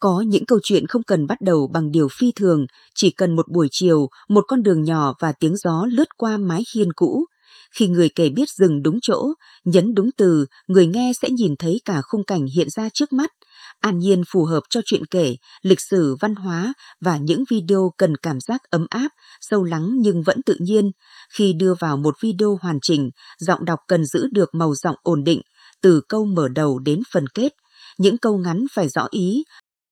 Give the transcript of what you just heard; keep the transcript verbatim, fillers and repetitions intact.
Có những câu chuyện không cần bắt đầu bằng điều phi thường, chỉ cần một buổi chiều, một con đường nhỏ và tiếng gió lướt qua mái hiên cũ. Khi người kể biết dừng đúng chỗ, nhấn đúng từ, người nghe sẽ nhìn thấy cả khung cảnh hiện ra trước mắt. An nhiên phù hợp cho chuyện kể, lịch sử, văn hóa và những video cần cảm giác ấm áp, sâu lắng nhưng vẫn tự nhiên. Khi đưa vào một video hoàn chỉnh, giọng đọc cần giữ được màu giọng ổn định, từ câu mở đầu đến phần kết. Những câu ngắn phải rõ ý,